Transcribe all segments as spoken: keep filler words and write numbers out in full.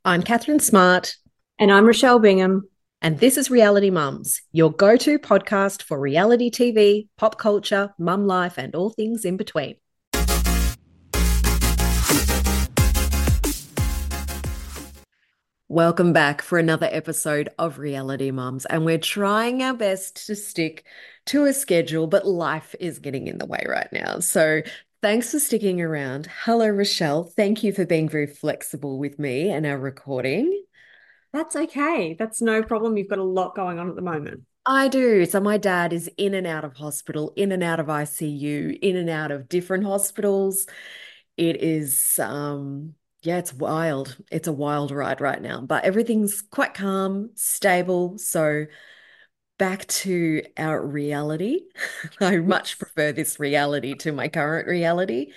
I'm Catherine Smart, And I'm Rochelle Bingham. and this is Reality Mums, your go to podcast for reality T V, pop culture, mum life, and all things in between. Welcome back for another episode of Reality Mums, and we're trying our best to stick to a schedule, but life is getting in the way right now. So, thanks for sticking around. Hello, Rochelle. Thank you for being very flexible with me and our recording. That's okay. That's no problem. You've got a lot going on at the moment. I do. So my dad is in and out of hospital, in and out of I C U, in and out of different hospitals. It is um yeah, it's wild. It's a wild ride right now, but everything's quite calm, stable. So back to our reality. I much Yes. prefer this reality to my current reality.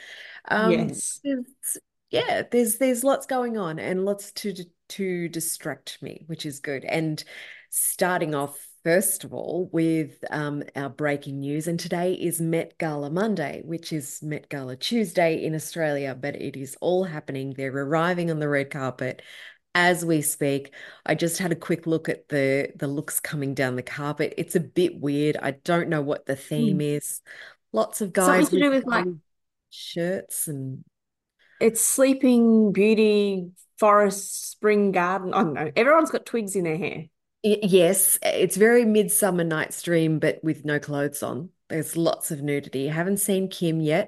Um Yes. there's, yeah, there's there's lots going on and lots to to distract me, which is good. And starting off first of all with um, our breaking news, and today is Met Gala Monday, which is Met Gala Tuesday in Australia, but it is all happening. They're arriving on the red carpet as we speak. I just had a quick look at the the looks coming down the carpet. It's a bit weird. I don't know what the theme Hmm. is. Lots of Something guys to with do with like gold shirts and it's Sleeping Beauty, Forest, Spring Garden. I don't know. Everyone's got twigs in their hair. Y- yes, it's very Midsummer Night's Dream, but with no clothes on. There's lots of nudity. I haven't seen Kim yet.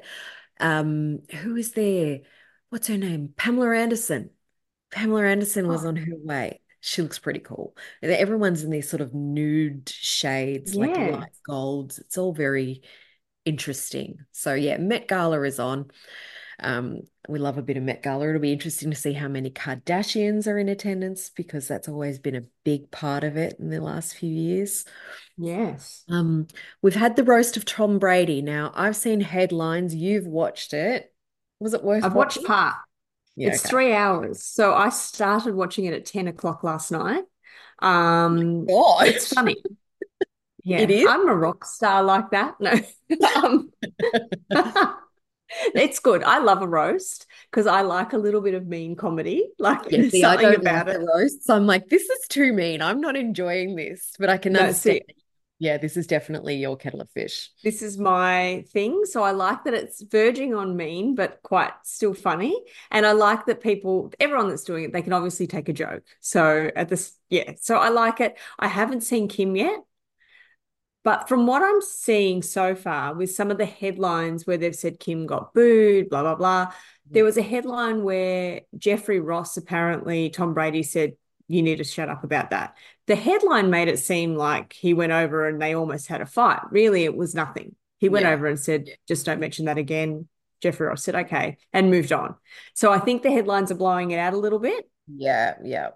Um, who is there? What's her name? Pamela Anderson. Pamela Anderson was Oh, on her way. She looks pretty cool. Everyone's in these sort of nude shades, like yeah. light golds. It's all very interesting. So yeah, Met Gala is on. Um, we love a bit of Met Gala. It'll be interesting to see how many Kardashians are in attendance because that's always been a big part of it in the last few years. Yes. Um, we've had the roast of Tom Brady. Now, I've seen headlines. You've watched it. Was it worth I've watched watching? part. Yeah, It's okay. three hours. So I started watching it at ten o'clock last night. Um, God, it's funny. it Yeah, is. I'm a rock star like that. No. um, It's good. I love a roast because I like a little bit of mean comedy. Like Yeah, there's see, I something don't about like the it. roasts. I'm like, this is too mean. I'm not enjoying this, but I can No, understand. see, Yeah, this is definitely your kettle of fish. this is my thing. So I like that it's verging on mean, but quite still funny. And I like that people, everyone that's doing it, they can obviously take a joke. So at this, yeah. So I like it. I haven't seen Kim yet. But from what I'm seeing so far, with some of the headlines where they've said Kim got booed, blah, blah, blah, there was a headline where Jeffrey Ross apparently, Tom Brady said, you need to shut up about that. The headline made it seem like he went over and they almost had a fight. Really, it was nothing. He went Yeah. over and said, just don't mention that again. Jeffrey Ross said, okay, and moved on. So I think the headlines are blowing it out a little bit. Yeah, yeah.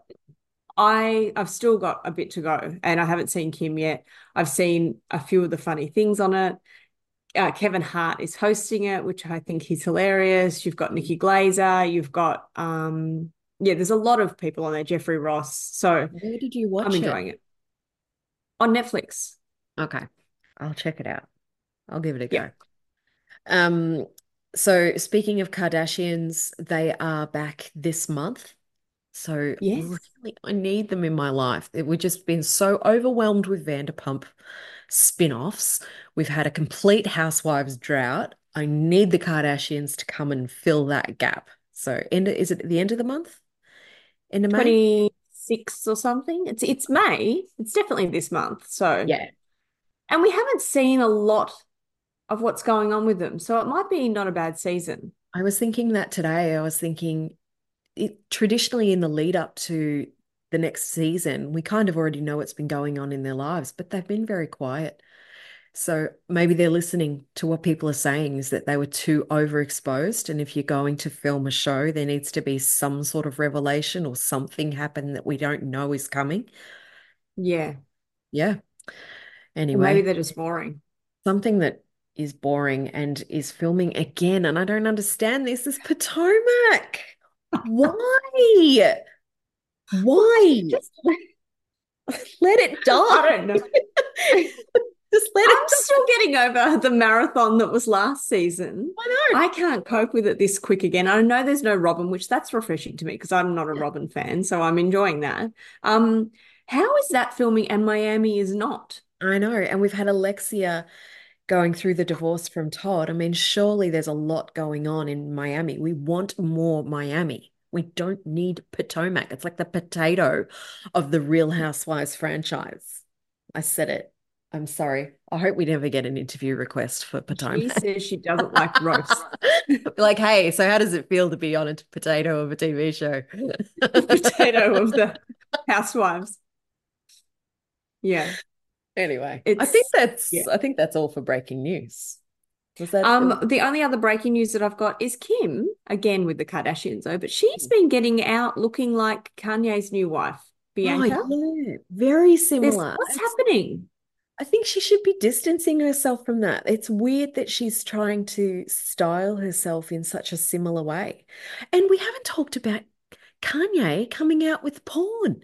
I I've still got a bit to go, and I haven't seen Kim yet. I've seen a few of the funny things on it. Uh, Kevin Hart is hosting it, which I think he's hilarious. You've got Nikki Glazer. You've got um yeah, there's a lot of people on there. Jeffrey Ross. So Where did you I'm watch it? enjoying it on Netflix. Okay. I'll check it out. I'll give it a Yeah. go. Um, so speaking of Kardashians, they are back this month. So Yes. really, I need them in my life. We've just been so overwhelmed with Vanderpump spin-offs. We've had a complete Housewives drought. I need the Kardashians to come and fill that gap. So end is it at the end of the month? End of May? twenty-six or something. It's it's May. It's definitely this month. So, Yeah. and we haven't seen a lot of what's going on with them. So it might be not a bad season. I was thinking that today. I was thinking it traditionally in the lead up to the next season, we kind of already know what's been going on in their lives, but they've been very quiet. So maybe they're listening to what people are saying is that they were too overexposed. And if you're going to film a show, there needs to be some sort of revelation or something happen that we don't know is coming. Yeah. Yeah. Or maybe Anyway, they're just boring. something that is boring and is filming again, and I don't understand this, is Potomac. Why? Well, Why? just Let it die. I don't know. Just let I'm it. still getting over the marathon that was last season. I know. I can't cope with it this quick again. I know there's no Robin, which that's refreshing to me because I'm not a Yeah, Robin fan, so I'm enjoying that. Um, how is that filming and Miami is not? I know. And we've had Alexia going through the divorce from Todd. I mean, surely there's a lot going on in Miami. We want more Miami. We don't need Potomac. It's like the potato of the Real Housewives franchise. I said it. I'm sorry. I hope we never get an interview request for She Potomac. says she doesn't like roast. Like, hey, so how does it feel to be on a potato of a T V show? The potato of the housewives. Yeah, Anyway, I think it's that's yeah. I think that's all for breaking news. Was that Um, the only other breaking news that I've got is Kim, again with the Kardashians, though, but she's been getting out looking like Kanye's new wife, Oh, Bianca. yeah, very There's similar. what's It's, happening? I think she should be distancing herself from that. It's weird that she's trying to style herself in such a similar way. And we haven't talked about Kanye coming out with porn.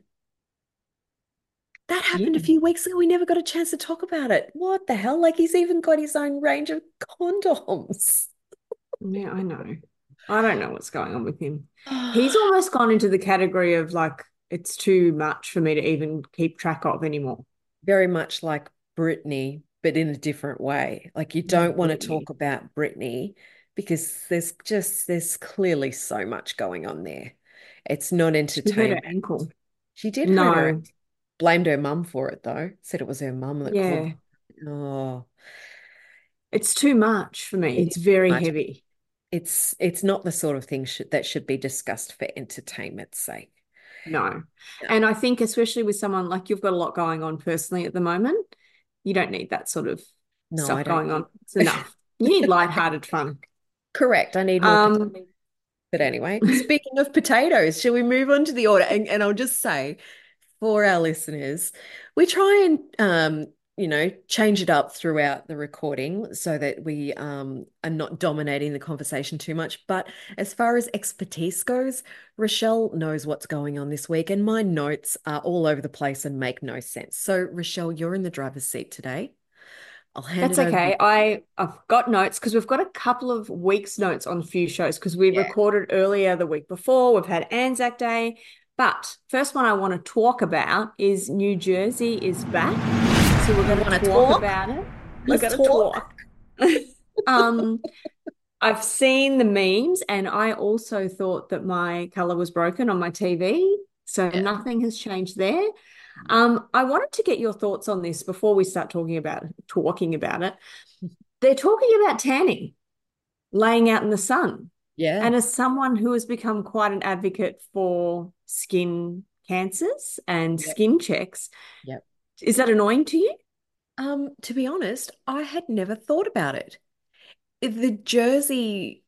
That Yeah, happened a few weeks ago. We never got a chance to talk about it. What the hell? Like he's even got his own range of condoms. yeah, I know. I don't know what's going on with him. He's almost gone into the category of like, it's too much for me to even keep track of anymore. Very much like Britney, but in a different way. Like you don't want to Really? talk about Britney because there's just there's clearly so much going on there. It's not She hurt her entertainment. ankle. She did hurt her, No. blamed her mum for it though. Said it was her mum that called. Yeah. Oh, It's too much for me. it It's is too very much. heavy. It's it's not the sort of thing should, that should be discussed for entertainment's sake. No. No, And I think, especially with someone like you've got a lot going on personally at the moment, you don't need that sort of no, I stuff don't going on. need. It's enough. You need lighthearted fun. Correct. I need more. Um, But anyway, speaking of potatoes, shall we move on to the order? And, and I'll just say for our listeners, we try and um, you know, change it up throughout the recording so that we um are not dominating the conversation too much. But as far as expertise goes, Rochelle knows what's going on this week, and my notes are all over the place and make no sense. So, Rochelle, you're in the driver's seat today. I'll hand that's it over to you. okay. I I've got notes because we've got a couple of weeks notes on a few shows because we Yeah. recorded earlier the week before. We've had Anzac Day. But first one I want to talk about is New Jersey is back. So we're You going to want to talk talk? about it. We're Let's going to talk. talk. Um, I've seen the memes and I also thought that my color was broken on my T V. So Yeah. nothing has changed there. Um, I wanted to get your thoughts on this before we start talking about talking about it. They're talking about tanning, laying out in the sun. Yeah. And as someone who has become quite an advocate for skin cancers and Yeah. skin checks, Yeah. is that annoying to you? Um, to be honest, I had never thought about it. The Jersey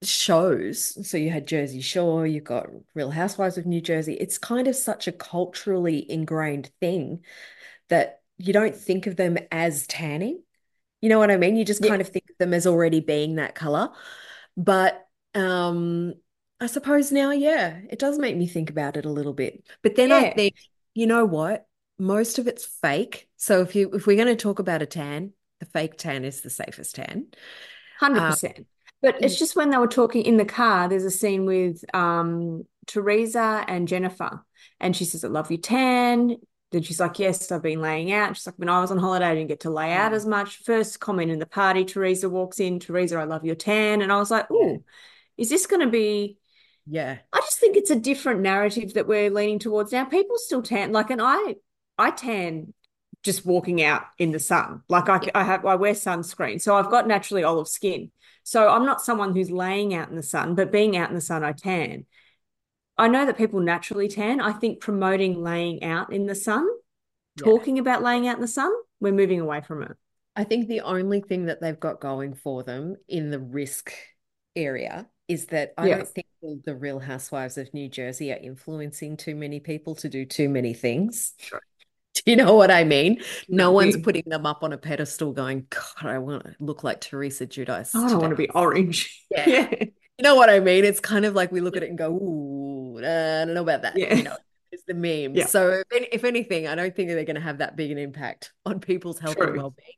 shows, so you had Jersey Shore, you've got Real Housewives of New Jersey. It's kind of such a culturally ingrained thing that you don't think of them as tanning. You know what I mean? You just Yeah. kind of think of them as already being that color. But um, I suppose now, yeah, it does make me think about it a little bit. But then I Yeah, think, you know what? Most of it's fake. So if you if we're going to talk about a tan, the fake tan is the safest tan. Um, one hundred percent. But it's just when they were talking in the car, there's a scene with um, Teresa and Jennifer. And she says, I love you, tan. Then she's like, yes, I've been laying out. She's like, when I was on holiday, I didn't get to lay out Mm. as much. First comment in the party, Teresa walks in, Teresa, I love your tan. And I was like, Yeah, oh, is this going to be yeah, I just think it's a different narrative that we're leaning towards now. People still tan, like, and I, I tan just walking out in the sun. Like I, yeah, I have, I wear sunscreen, so I've got naturally olive skin. So I'm not someone who's laying out in the sun, but being out in the sun, I tan. I know that people naturally tan. I think promoting laying out in the sun, yeah. talking about laying out in the sun, we're moving away from it. I think the only thing that they've got going for them in the risk area is that I Yeah, don't think the, the Real Housewives of New Jersey are influencing too many people to do too many things. sure. Do you know what I mean? No, No one's we, putting them up on a pedestal going, God, I want to look like Teresa Giudice I don't want today. to be orange. Yeah. Yeah, You know what I mean? It's kind of like we look at it and go, ooh, uh, I don't know about that. yeah, You know, it's the meme. yeah. So if, if anything, I don't think they're going to have that big an impact on people's health and True. well-being.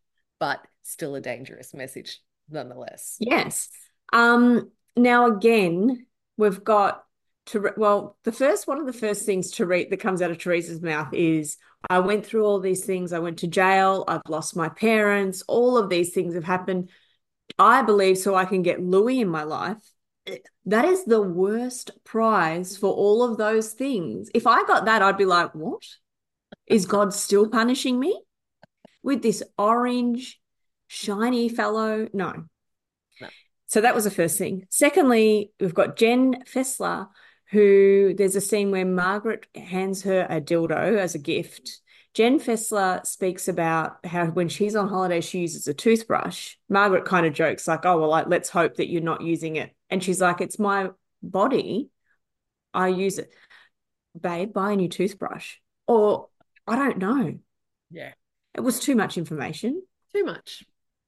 but still a dangerous message nonetheless. Yes. Um, now again, we've got to well, the first one of the first things to read that comes out of Teresa's mouth is I went through all these things. I went to jail. I've lost my parents. All of these things have happened. I believe so I can get Louis in my life. That is the worst prize for all of those things. If I got that, I'd be like, what? Is God still punishing me with this orange, shiny fellow? No. No. So that was the first thing. Secondly, we've got Jen Fessler, who there's a scene where Margaret hands her a dildo as a gift. Jen Fessler speaks about how when she's on holiday, she uses a toothbrush. Margaret kind of jokes like, oh, well, like, let's hope that you're not using it. And she's like, it's my body. I use it. Babe, buy a new toothbrush. Or I don't know. Yeah. It was too much information. Too much.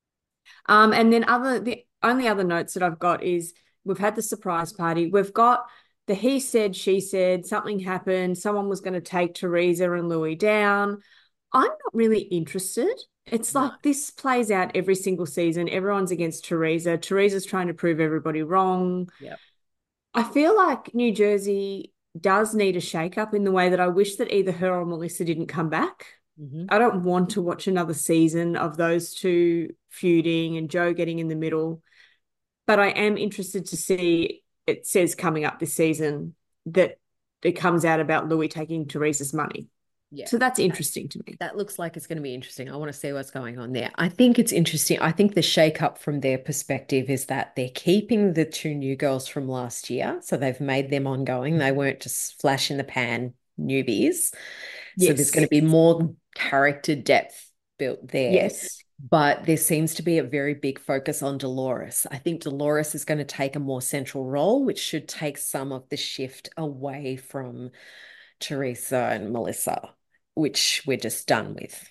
Um, and then other the only other notes that I've got is we've had the surprise party. We've got the he said, she said, something happened. Someone was going to take Teresa and Louis down. I'm not really interested. It's No. like this plays out every single season. Everyone's against Teresa. Teresa's trying to prove everybody wrong. Yep. I feel like New Jersey does need a shake-up in the way that I wish that either her or Melissa didn't come back. Mm-hmm. I don't want to watch another season of those two feuding and Joe getting in the middle. But I am interested to see, it says coming up this season that it comes out about Louis taking Teresa's money. Yeah. So that's interesting to me. That looks like it's going to be interesting. I want to see what's going on there. I think it's interesting. I think the shake up from their perspective is that they're keeping the two new girls from last year. So they've made them ongoing. They weren't just flash in the pan newbies. So Yes. there's going to be more character depth built there. Yes. But there seems to be a very big focus on Dolores. I think Dolores is going to take a more central role, which should take some of the shift away from Teresa and Melissa, which we're just done with.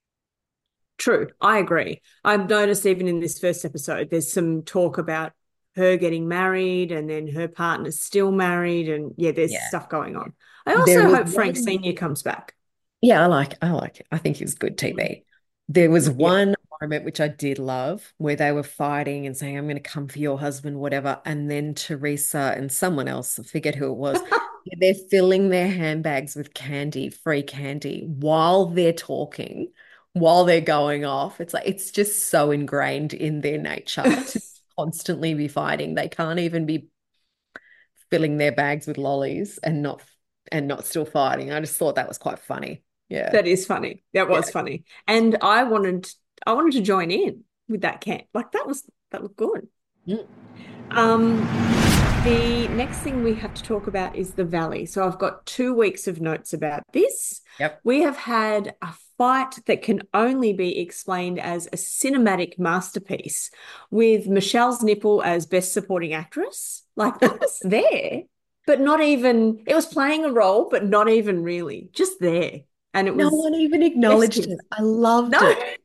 True. I agree. I've noticed even in this first episode, there's some talk about her getting married and then her partner's still married. And yeah, there's Yeah. stuff going on. I also There was hope Frank one- Senior comes back. Yeah, I like I like it. I think it was good T V. There was Yeah. one moment which I did love where they were fighting and saying, I'm going to come for your husband, whatever. And then Teresa and someone else, I forget who it was, they're filling their handbags with candy, free candy, while they're talking, while they're going off. It's like it's just so ingrained in their nature to constantly be fighting. They can't even be filling their bags with lollies and not and not still fighting. I just thought that was quite funny. Yeah. That is funny. That was Yeah. funny. And I wanted I wanted to join in with that camp. Like that was that was good. Mm. Um the next thing we have to talk about is the Valley. So I've got two weeks of notes about this. Yep. We have had a fight that can only be explained as a cinematic masterpiece with Michelle's nipple as best supporting actress. Like that was there, but not even, it was playing a role, but not even really, just there. And it No was one even acknowledged yes, it. I loved no. it.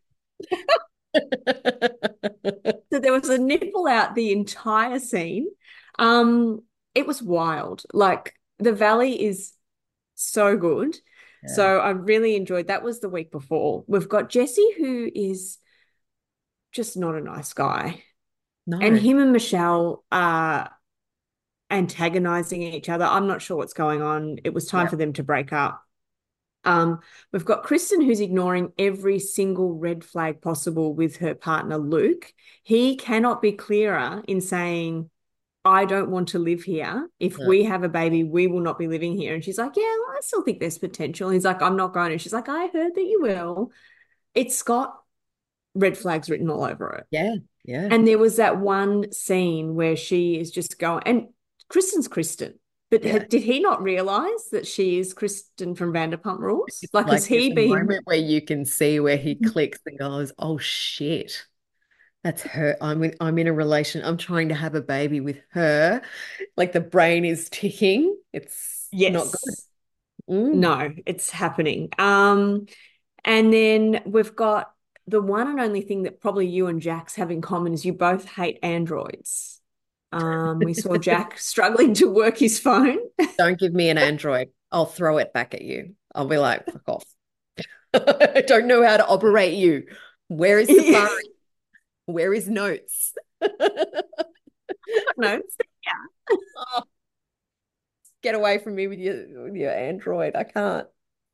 So there was a nipple out the entire scene. Um, it was wild. Like the Valley is so good. Yeah. So I really enjoyed that. Was the week before. We've got Jesse, who is just not a nice guy. No. And him and Michelle are antagonizing each other. I'm not sure what's going on. It was time Yep. for them to break up. Um, we've got Kristen, who's ignoring every single red flag possible with her partner, Luke. He cannot be clearer in saying, I don't want to live here. If No. we have a baby, we will not be living here. And she's like, yeah, well, I still think there's potential. He's like, I'm not going. And she's like, I heard that you will. It's got red flags written all over it. Yeah. Yeah. And there was that one scene where she is just going, and Kristen's Kristen. But Yeah. did he not realize that she is Kristen from Vanderpump Rules? It's Like, like has he there's a been? moment where you can see where he clicks and goes, "Oh shit, that's her. I'm in, I'm in a relation. I'm trying to have a baby with her." Like the brain is ticking. It's not good. Yes. Mm. No, it's happening. Um, and then we've got the one and only thing that probably you and Jax have in common is you both hate androids. Um, we saw Jack struggling to work his phone. Don't give me an Android. I'll throw it back at you. I'll be like, fuck off. I don't know how to operate you. Where is Safari? Where is Notes? Notes. Oh, get away from me with your with your Android. I can't.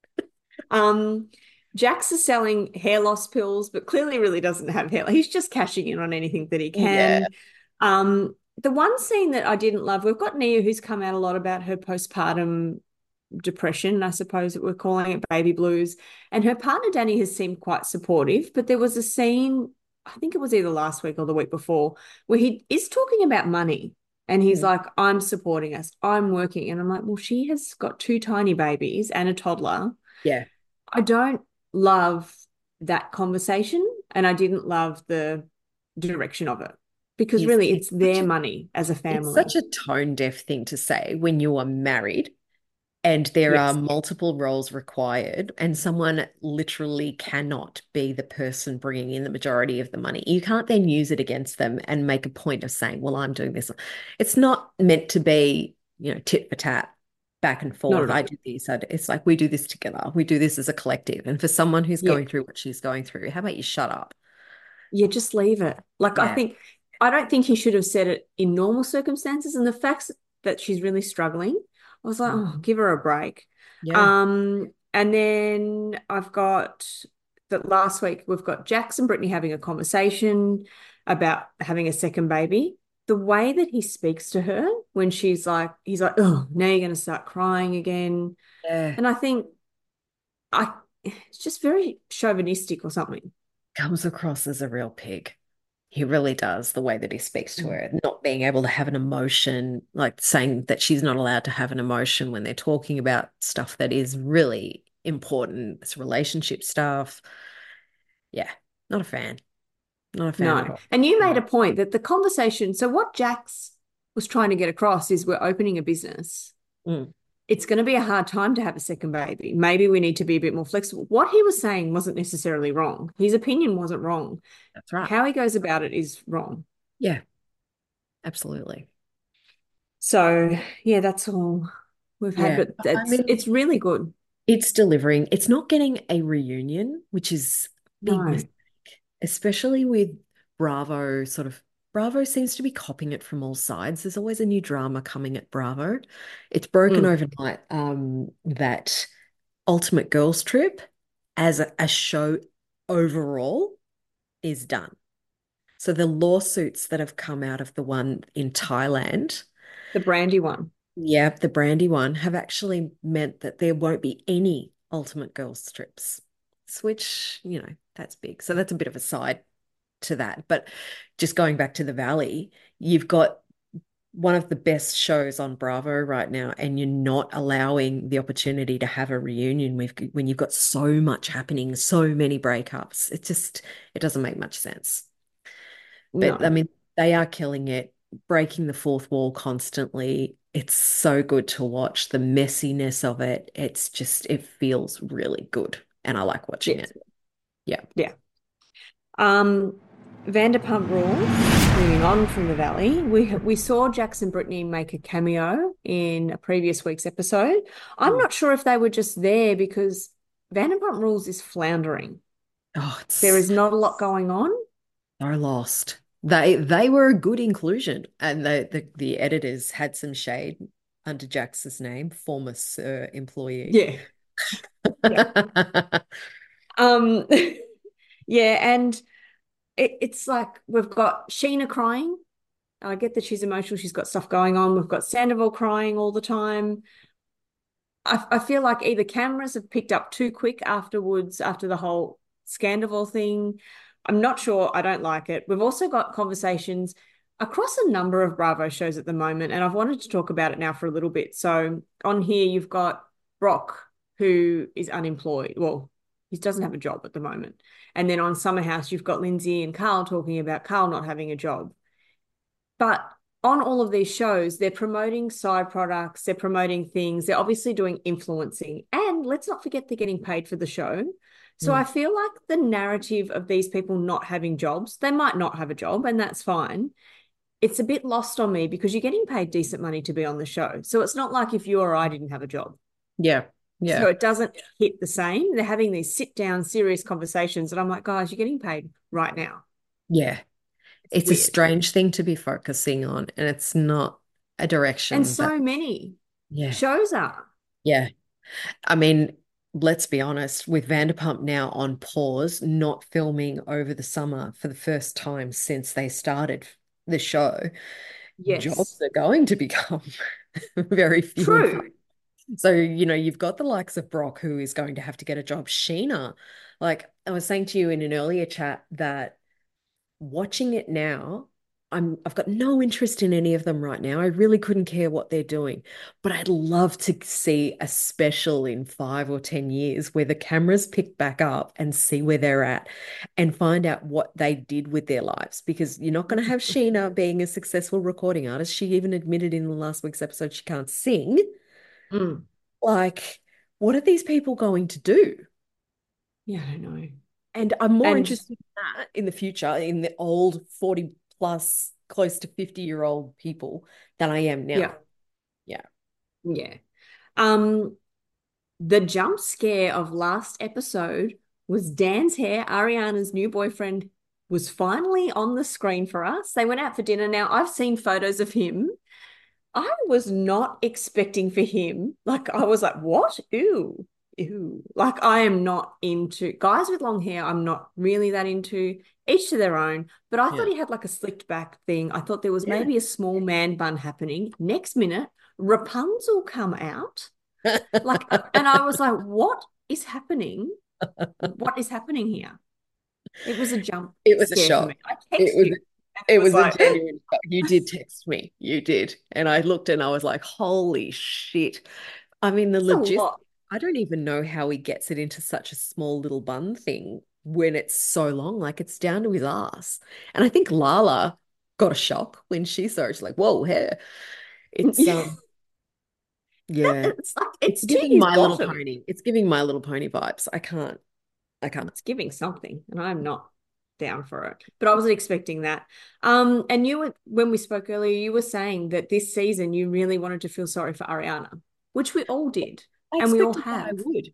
Um, Jax is selling hair loss pills, but clearly really doesn't have hair. He's just cashing in on anything that he Yeah. can. Um, the one scene that I didn't love, we've got Nia who's come out a lot about her postpartum depression, I suppose that we're calling it, baby blues. And her partner Danny has seemed quite supportive, but there was a scene, I think it was either last week or the week before, where he is talking about money. And he's Mm. like, I'm supporting us. I'm working. And I'm like, well, she has got two tiny babies and a toddler. Yeah. I don't love that conversation, and I didn't love the direction of it because It's, really it's it's such their a money as a it's such family. a tone deaf thing to say when you are married and there are Yes. multiple roles required, and someone literally cannot be the person bringing in the majority of the money. You can't then use it against them and make a point of saying, well, I'm doing this. It's not meant to be, you know, tit for tat, back and Not forth. at I all. do this. I do, it's like we do this together. We do this as a collective. And for someone who's Yeah. going through what she's going through, how about you shut up? Yeah, just leave it. Like I Yeah. think I don't think he should have said it in normal circumstances. And the facts that she's really struggling, I was like, Mm. oh, give her a break. Yeah. Um, and then I've got that last week we've got Jax and Brittany having a conversation about having a second baby. The way that he speaks to her when she's like, he's like, oh, now you're going to start crying again. Yeah. And I think I it's just very chauvinistic or something. Comes across as a real pig. He really does, the way that he speaks to her, not being able to have an emotion, like saying that she's not allowed to have an emotion when they're talking about stuff that is really important. It's relationship stuff. Yeah, not a fan. Not a fan at No. all. And you made No. a point that the conversation, so what Jax was trying to get across is we're opening a business. Mm, It's going to be a hard time to have a second baby. Maybe we need to be a bit more flexible. What he was saying wasn't necessarily wrong. His opinion wasn't wrong. that's right. How he goes about it is wrong. Yeah, absolutely. So, yeah, that's all we've had, Yeah. but I it's mean, it's really good. it's delivering. It's not getting a reunion, which is big No. mistake, especially with Bravo sort of Bravo seems to be copying it from all sides. There's always a new drama coming at Bravo. It's broken Mm. overnight um, that Ultimate Girls Trip as a, a show overall is done. So the lawsuits that have come out of the one in Thailand, The brandy one. yeah, the Brandy one, have actually meant that there won't be any Ultimate Girls trips, which, you know, that's big. So that's a bit of a side to that. But just going back to the Valley, you've got one of the best shows on Bravo right now, and you're not allowing the opportunity to have a reunion with when you've got so much happening, so many breakups. It just it doesn't make much sense. But I No. mean, they are killing it, breaking the fourth wall constantly. It's so good to watch the messiness of it. It's just it feels really good, and I like watching Yes. it. Yeah. Yeah. Um, Vanderpump Rules, moving on from the Valley, we we saw Jackson Brittany make a cameo in a previous week's episode. I'm Mm. not sure if they were just there because Vanderpump Rules is floundering. Oh, There it's is not a lot going on. so lost. They they were a good inclusion, and the the, the editors had some shade under Jax's name, former Sir employee. Yeah. Yeah. Um, yeah, and it, it's like we've got Sheena crying. I get that she's emotional. She's got stuff going on. We've got Sandoval crying all the time. I, I feel like either cameras have picked up too quick afterwards, after the whole Scandival thing. I'm not sure. I don't like it. We've also got conversations across a number of Bravo shows at the moment, and I've wanted to talk about it now for a little bit. So on here, you've got Brock, who is unemployed. Well, he doesn't have a job at the moment. And then on Summer House, you've got Lindsay and Carl talking about Carl not having a job. But on all of these shows, they're promoting side products, they're promoting things, they're obviously doing influencing. And let's not forget they're getting paid for the show. So I Mm. feel like the narrative of these people not having jobs, they might not have a job, and that's fine. It's a bit lost on me because you're getting paid decent money to be on the show. So it's not like if you or I didn't have a job. Yeah. Yeah. So it doesn't hit the same. They're having these sit down, serious conversations. And I'm like, guys, you're getting paid right now. Yeah. It's It's a weird. strange thing to be focusing on, and it's not a And direction that, so many yeah. shows are. Yeah. I mean, let's be honest, with Vanderpump now on pause, not filming over the summer for the first time since they started the show, Yes. jobs are going to become very few and far. True. So, you know, you've got the likes of Brock who is going to have to get a job. Sheena, like I was saying to you in an earlier chat that watching it now, I'm I've got no interest in any of them right now. I really couldn't care what they're doing. But I'd love to see a special in five or ten years where the cameras pick back up and see where they're at and find out what they did with their lives. Because you're not going to have Sheena being a successful recording artist. She even admitted in the last week's episode she can't sing. Mm. Like, what are these people going to do? Yeah, I don't know. And I'm more And interested in that in the future, in the old forty plus, close to fifty year old people than I am yeah, now. Yeah. yeah. Um, the jump scare of last episode was Dan's hair. Ariana's new boyfriend was finally on the screen for us. They went out for dinner. Now, I've seen photos of him. I was not expecting for him. Like, I was like, what? Ew, ew. Like, I am not into guys with long hair. I'm not really that into, each to their own. But I thought Yeah. he had like a slicked back thing. I thought there was Yeah. maybe a small man bun happening. Next minute, Rapunzel come out. Like, and I was like, what is happening? What is happening here? It was a jump It was a scare for me. shock. I It text was you, and it it was was a like, genuine shock. You did text me. You did. And I looked and I was like, holy shit. I mean, the it's a logistics, lot. I don't even know how he gets it into such a small little bun thing when it's so long. Like it's down to his ass. And I think Lala got a shock when she saw it. She's like, whoa, hair. It's um yeah. It's like It's it's to giving his My Little bottom. Pony. It's giving My Little Pony vibes. I can't. I can't. It's giving something, and I'm not down for it. But I wasn't expecting that. Um, and you were when we spoke earlier, you were saying that this season you really wanted to feel sorry for Ariana, which we all did, I and we all expected that I have. would.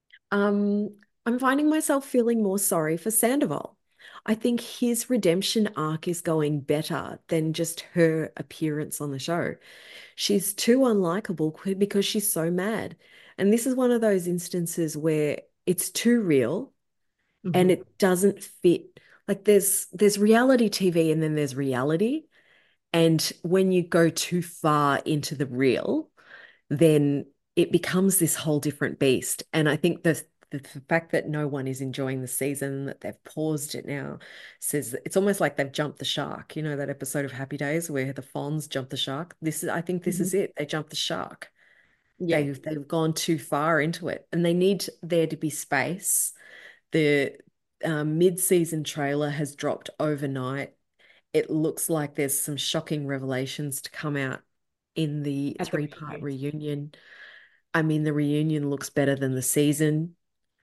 Um, I'm finding myself feeling more sorry for Sandoval. I think his redemption arc is going better than just her appearance on the show. She's too unlikable because she's so mad. And this is one of those instances where it's too real and Mhm. it doesn't fit. Like there's there's reality T V and then there's reality. And when you go too far into the real, then it becomes this whole different beast. And I think the the fact that no one is enjoying the season, that they've paused it now, says that it's almost like they've jumped the shark. You know, that episode of Happy Days where the Fonz jumped the shark. This is, I think this is Mhm. it. They jumped the shark. Yeah. They've they've gone too far into it, and they need there to be space. The um, mid-season trailer has dropped overnight. It looks like there's some shocking revelations to come out in the At the three-part reunion. reunion. I mean, the reunion looks better than the season.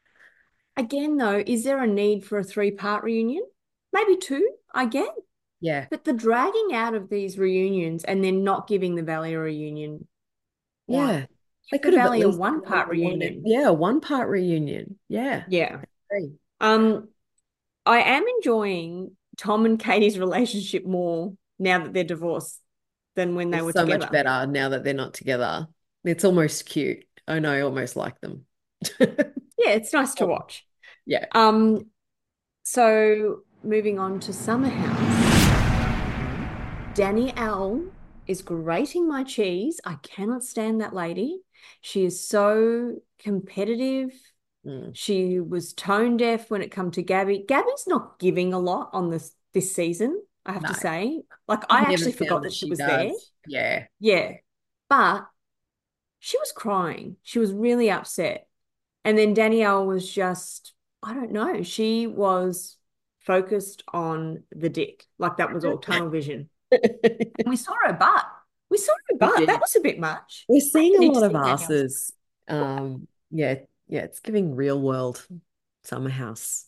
Again, though, is there a need for a three-part reunion? Maybe two, I get. Yeah. But the dragging out of these reunions and then not giving the Valley a reunion, why? Yeah. They Give the could have at Valley a least done one-part a one, reunion. yeah, one part reunion. Yeah. Yeah. Agree. Um, I am enjoying Tom and Katie's relationship more now that they're divorced than when they It's were so much together. better now that they're not together. It's almost cute. I know, I almost like them. Yeah, it's nice to Oh, watch. yeah. Um, so moving on to Summer House. Danny L is grating my cheese. I cannot stand that lady. She is so competitive. Mm, She was tone deaf when it come to Gabby. Gabby's not giving a lot on this this season, I have no, to say. Like I I've never actually found forgot that that she she was there. does. Yeah. Yeah. But she was crying. She was really upset. And then Danielle was just, I don't know, she was focused on the dick. Like that was all tunnel vision. And we saw her butt. We saw her We butt. That did. was a bit much. We're I seeing a need to lot of see Danielle's. asses. Um, yeah, yeah, it's giving real world summer house.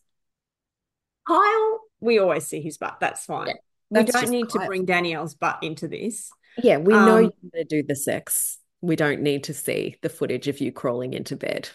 Kyle, we always see his butt. That's Yeah, fine. We that's don't just need to Kyle. bring Danielle's butt into this. Yeah, we know you're Um, gonna do the sex. We don't need to see the footage of you crawling into bed.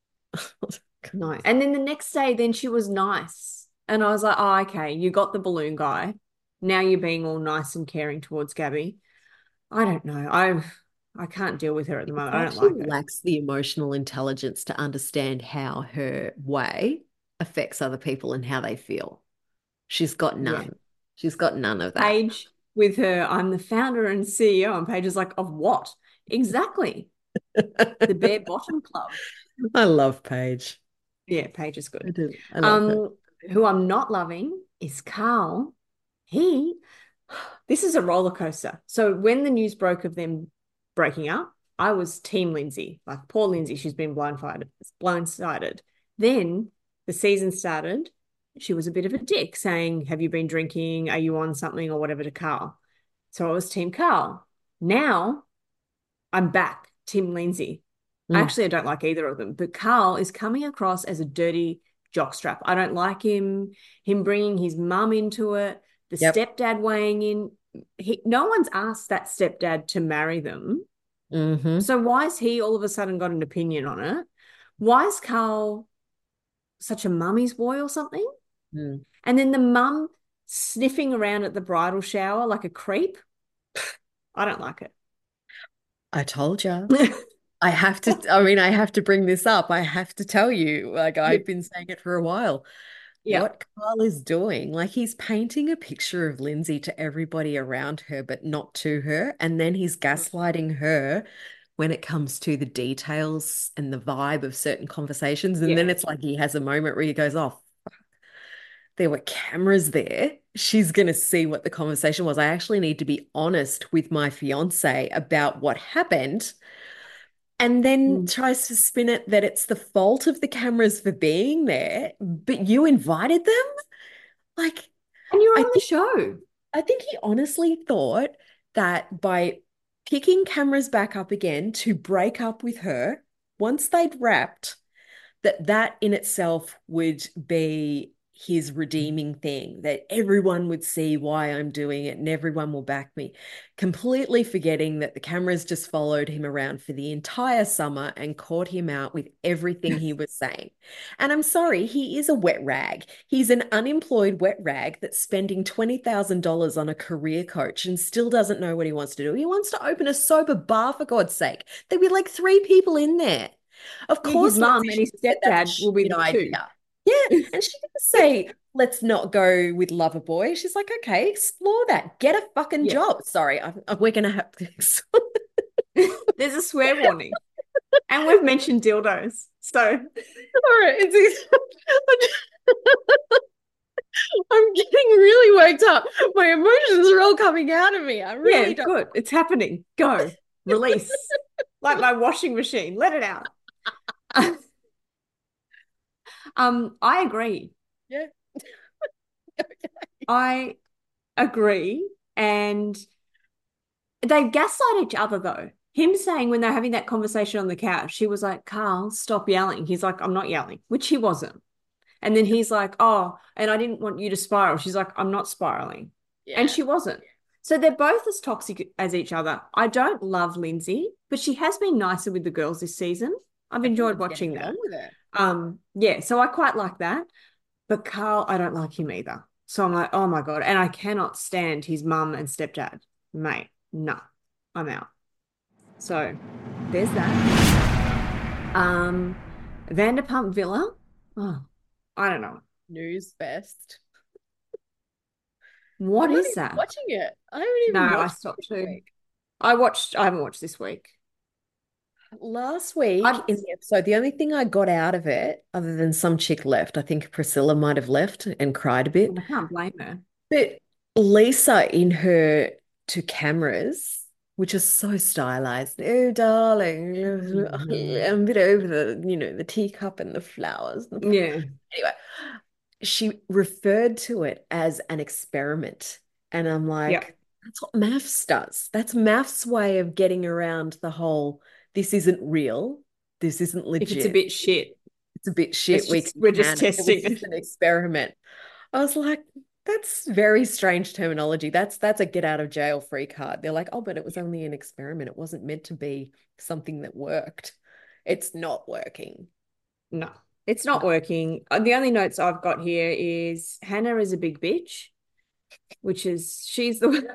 No. And then the next day, then she was nice. And I was like, oh, okay, you got the balloon guy. Now you're being all nice and caring towards Gabby. I don't know. I I can't deal with her at the It's moment. I like don't she like her. lacks the emotional intelligence to understand how her way affects other people and how they feel. She's got Yeah. none. She's got none of that. Paige with her, I'm the founder and C E O. And Paige is like, of what? Exactly. The Bare Bottom Club. I love Paige. Yeah, Paige is I good. do. I love her. Um, who I'm not loving is Carl. He, this is a roller coaster. So when the news broke of them breaking up, I was team Lindsay. Like poor Lindsay, she's been blindsided, blindsided. Then the season started. She was a bit of a dick, saying, "Have you been drinking? Are you on something or whatever?" to Carl. So I was team Carl. Now I'm back, team Lindsay. Mm. Actually, I don't like either of them, but Carl is coming across as a dirty jockstrap. I don't like him, him bringing his mum into it, the Yep. stepdad weighing in. He, no one's asked that stepdad to marry them. Hmm. So why is he all of a sudden got an opinion on it? Why is Carl such a mummy's boy or something? Mm. And then the mum sniffing around at the bridal shower like a creep. I don't like I told you. it. I have to, I mean, I have to bring this up. I have to tell you, like, I've been saying it for a while. Yeah. What Carl is doing, like, he's painting a picture of Lindsay to everybody around her, but not to her. And then he's gaslighting her when it comes to the details and the vibe of certain conversations. And then Yeah. it's like he has a moment where he goes, oh, there were cameras there. She's going to see what the conversation was. I actually need to be honest with my fiance about what happened, and then Mm. tries to spin it that it's the fault of the cameras for being there, but you invited them? Like, And you're I on the think show. I think he honestly thought that by picking cameras back up again to break up with her once they'd wrapped, that that in itself would be his redeeming thing, that everyone would see why I'm doing it and everyone will back me. Completely forgetting that the cameras just followed him around for the entire summer and caught him out with everything he was saying. And I'm sorry, he is a wet rag. He's an unemployed wet rag that's spending twenty thousand dollars on a career coach and still doesn't know what he wants to do. He wants to open a sober bar, for God's sake. There'd be like three people in there. Of Yeah, his course, mum Lindsay and should his have said that's a stepdad will be shit there too. idea. Yeah. And she didn't say, let's not go with Loverboy. She's like, okay, explore that. Get a fucking Yeah. job. Sorry, I, I, we're going to have to. There's a swear warning. And we've mentioned dildos. So All right. It's, I'm getting really worked up. My emotions are all coming out of me. I yeah, really don't. good. It's happening. Go. Release. Like my washing machine. Let it out. um, I agree. Yeah. I agree. And they gaslight each other though. Him saying when they're having that conversation on the couch, she was like, Carl, stop yelling. He's like, I'm not yelling, which he wasn't. And then he's like, oh, and I didn't want you to spiral. She's like, I'm not spiraling. And Yeah. she wasn't. So they're both as toxic as each other. I don't love Lindsay, but she has been nicer with the girls this season. I've enjoyed Everyone's watching getting that. along with it. Um, yeah, so I quite like that. But Carl, I don't like him either. So I'm like, oh my God. And I cannot stand his mum and stepdad. Mate, no, I'm out. So there's that. Um, Vanderpump Villa. Oh, I don't know. News fest. What I'm not is even that? watching it. I haven't No, even I watched it stopped this too. week. I watched, I haven't watched this week. Last week I, in the episode, the only thing I got out of it, other than some chick left, I think Priscilla might have left and cried a bit. I can't blame her. But Lisa in her to cameras, which is so stylized. Oh, darling, Mhm. I'm a bit over the, you know, the teacup and the flowers. Yeah. Anyway, she referred to it as an experiment. And I'm Yep. like, that's what maths does. That's maths' way of getting around the whole, this isn't real. This isn't If it's a legit. bit shit, It's a bit it's shit. We just, can we're just can it. It was testing just it. an experiment. I was like, That's very strange terminology. That's that's a get out of jail free card. They're like, oh, but it was only an experiment. It wasn't meant to be something that worked. It's not working. No, it's not No. working. Uh, The only notes I've got here is Hannah is a big bitch, which is she's the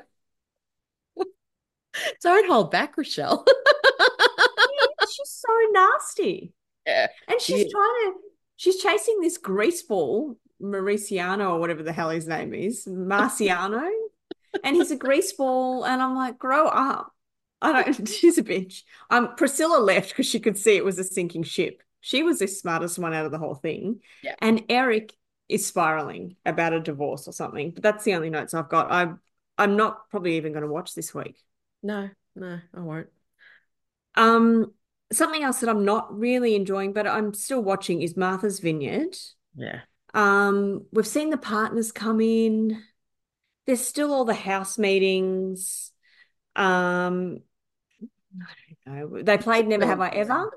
Don't hold back, Rochelle. she's so nasty. Yeah, And she she's is. trying to, she's chasing this grease ball, Mauriciano or whatever the hell his name is, Marciano. And he's a grease ball. And I'm like, grow up. I don't, she's a bitch. Um, Priscilla left because she could see it was a sinking ship. She was the smartest one out of the whole thing. Yeah. And Eric is spiraling about a divorce or something. But that's the only notes I've got. I, I'm not probably even going to watch this week. No, no, I won't. Um, Something else that I'm not really enjoying, but I'm still watching is Martha's Vineyard. Yeah. Um, we've seen the partners come in. There's still all the house meetings. Um, I don't know. They played Never Have I Ever.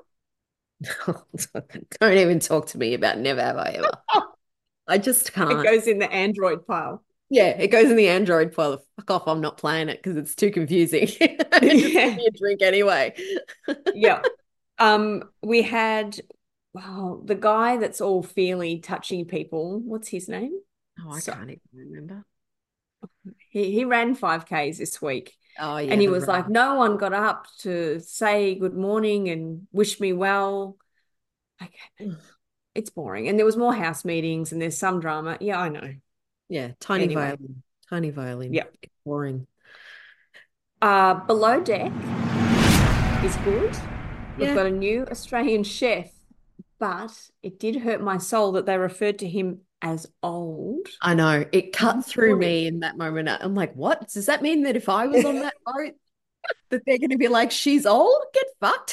Don't even talk to me about never have I ever. I just It can't. goes in the Android pile. Yeah, it goes in the Android file. Fuck off, I'm not playing it because it's too confusing. Just give Yeah. me a drink anyway. Yeah. Um, we had well, the guy that's all feely touching people. What's his name? Oh, I So can't even remember. he he ran five Ks this week. Oh And yeah, he the was like, run. no one got up to say good morning and wish me well. Okay, it's boring. And there was more house meetings and there's some drama. Yeah, I know. Yeah, tiny Anyway, violin. Tiny violin. yeah. Boring. Uh, Below Deck is good. We've Yeah, got a new Australian chef, but it did hurt my soul that they referred to him as old. I know. It cut I'm through forty. me in that moment. I'm like, what? Does that mean that if I was on that boat, that they're going to be like, she's old? Get fucked.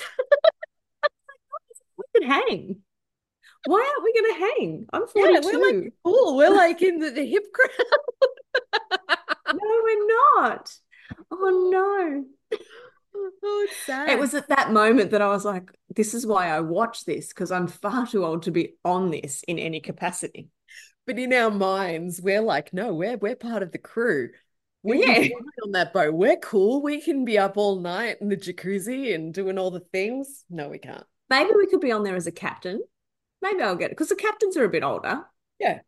We could hang. Why aren't we going to hang? I'm Yeah, we're like forty-two. cool. We're like in the, the hip crowd. No, we're not. Oh no. Oh, it's It sad. was at that moment that I was like, this is why I watch this, because I'm far too old to be on this in any capacity. But in our minds, we're like, no, we're we're part of the crew. We can Yeah. fly on that boat. We're cool. We can be up all night in the jacuzzi and doing all the things. No, we can't. Maybe we could be on there as a captain. Maybe I'll get it because the captains are a bit older. Yeah.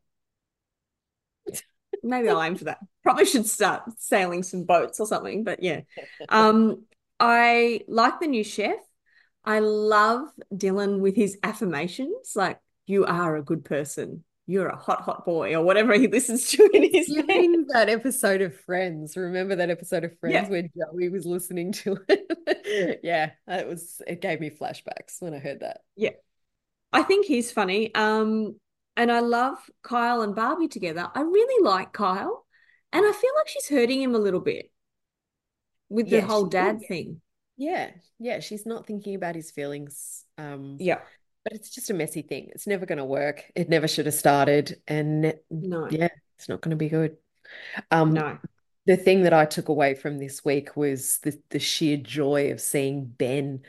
Maybe I'll aim for that. Probably should start sailing some boats or something. But yeah. Um, I like the new chef. I love Dylan with his affirmations, like you are a good person. You're a hot, hot boy, or whatever he listens to in It's his head. giving that episode of Friends. Remember that episode of Friends Yeah. where Joey was listening to it? Yeah, it was, it gave me flashbacks when I heard that. Yeah. I think he's funny. Um, and I love Kyle and Barbie together. I really like Kyle, and I feel like she's hurting him a little bit with the Yeah, whole she dad is. thing. Yeah, yeah, she's not thinking about his feelings. Um, Yeah, but it's just a messy thing. It's never going to work. It never should have started. And no, yeah, it's not going to be good. Um, no. the thing that I took away from this week was the the sheer joy of seeing Ben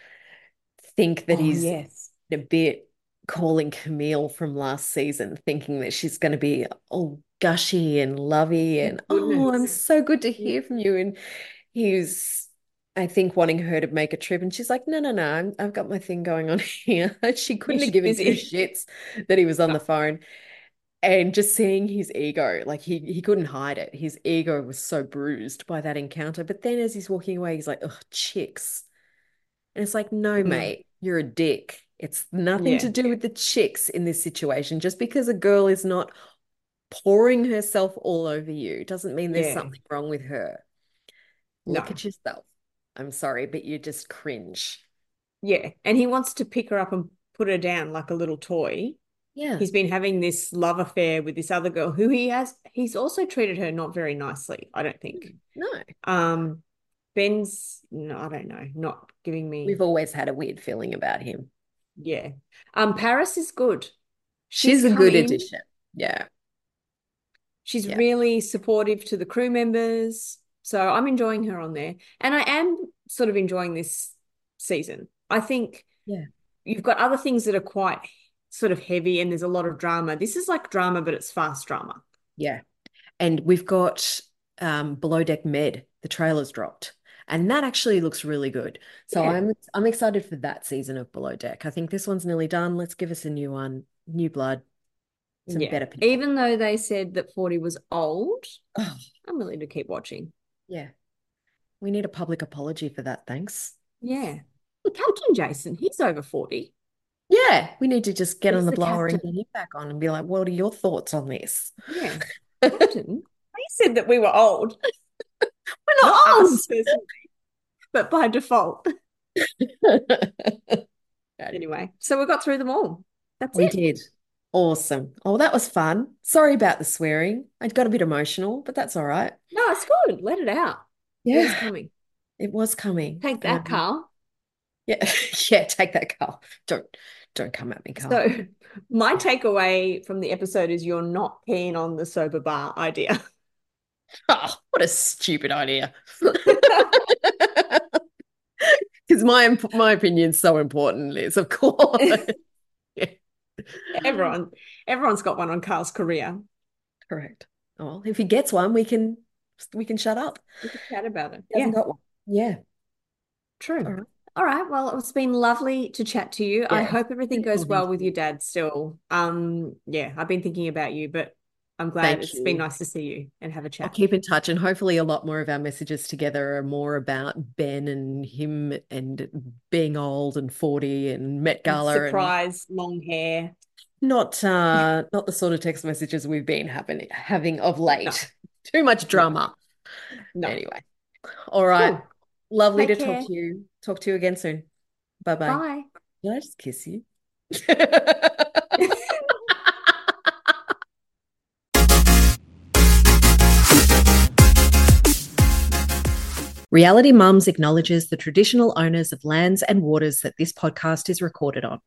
think that Oh, he's yes. a bit calling Camille from last season, thinking that she's going to be all gushy and lovey and oh, I'm Goodness. so good to Yeah. hear from you. And he's, I think, wanting her to make a trip, and she's like, no, no, no, I'm, I've got my thing going on here. She Yeah, couldn't have she's given two busy. shits that he was on No. the phone. And just seeing his ego, like he he couldn't hide it. His ego was so bruised by that encounter. But then as he's walking away, he's like, "Ugh, chicks." And it's like, no, Mm, mate, you're a dick. It's nothing to yeah, do with the chicks in this situation. Just because a girl is not pouring herself all over you doesn't mean there's yeah, something wrong with her. Look no. at yourself. I'm sorry, but you just cringe. Yeah. And he wants to pick her up and put her down like a little toy. Yeah. He's been having this love affair with this other girl who he has, he's also treated her not very nicely, I don't think. No, Um, Ben's, no, I don't know, not giving me, we've always had a weird feeling about him. yeah. Um, Paris is good. She's She's a come good in. addition. Yeah. She's Yeah. really supportive to the crew members. So I'm enjoying her on there. And I am sort of enjoying this season. I think Yeah. you've got other things that are quite sort of heavy and there's a lot of drama. This is like drama, but it's fast drama. Yeah. And we've got um, Below Deck Med, the trailer's dropped. And that actually looks really good. So Yeah. I'm I'm excited for that season of Below Deck. I think this one's nearly done. Let's give us a new one, new blood, some Yeah. better people. Even though they said that forty was old, Oh, I'm willing to keep watching. yeah. We need a public apology for that, thanks. Yeah. Captain Jason, he's over forty. Yeah, we need to just get on He's the the blower and captain. get him back on and be like, what are your thoughts on this? Yeah. Captain. They said that we were old. We're Not not old. us personally, but by default. Anyway, so we got through them all. That's We it. did. Awesome. Oh, that was fun. Sorry about the swearing. I got a bit emotional, but that's all right. No, it's good. Let it out. It was Yeah, coming. it was coming. Take that, Um, Carl. yeah, yeah, take that, Carl. Don't don't come at me, Carl. So, my takeaway from the episode is you're not keen on the sober bar idea. Oh, what a stupid idea. Because my my opinion's so important, Liz, of course. Yeah. Everyone, everyone's got one on Carl's career. Correct. Oh, well, if he gets one, we can we can shut up. We could chat about it. He hasn't Yeah, got one. Yeah. All true. right. All right. Well, it's been lovely to chat to you. I Yeah. hope everything Good goes talking well to with your you. dad still. Um, yeah, I've been thinking about you, but I'm glad Thank it's been you. nice to see you and have a I'll chat. keep in touch, and hopefully a lot more of our messages together are more about Ben and him and being old and forty and Met And Gala, and surprise, long hair. not uh not the sort of text messages we've been having having of No, late. Too much no, drama. no. Anyway. All right. Cool. Lovely Take to talk care. to you. Talk to you again soon. Bye-bye. Bye. Did I just kiss you? Reality Mums acknowledges the traditional owners of lands and waters that this podcast is recorded on.